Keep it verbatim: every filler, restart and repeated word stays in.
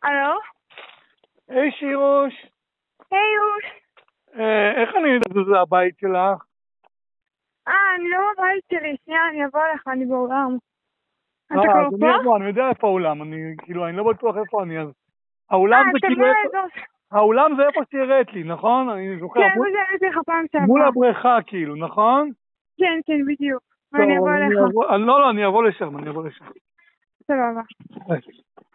הלו? היי שירוש. היי יוש. אה, איך אני יודעת שזה הבית שלך? אה, אני לא בבית שלי, שנייה, אני אבוא לך, אני באולם. אתה אה, כבר אז פה? אני אבוא, אני יודע איפה האולם, אני כאילו, אני לא בטוח איפה אני, אז... אה, האולם זה כאילו תבוא איפה... לאזור... האולם זה איפה שהראית לי, נכון? אני זוכר, כן, מול, זה הראיתי לך פעם מול שעברה. הבריכה כאילו, נכון? כן, כן, בדיוק. טוב, ואני אבוא אז אליך. אני אבוא... אני- לא, לא, אני אבוא לשם, אני אבוא לשם. סבבה. ביי.